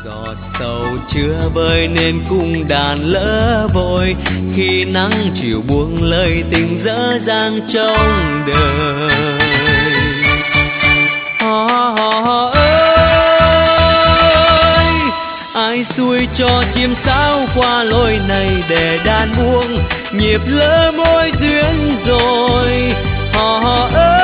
giọt sầu chưa vơi nên cung đàn lỡ vội, khi nắng chiều buông lời tình dở dang trong đời. Hò ơi, ai xui cho chim sáo qua lối này để đàn buông nhịp lỡ mối duyên rồi. Hò ơi,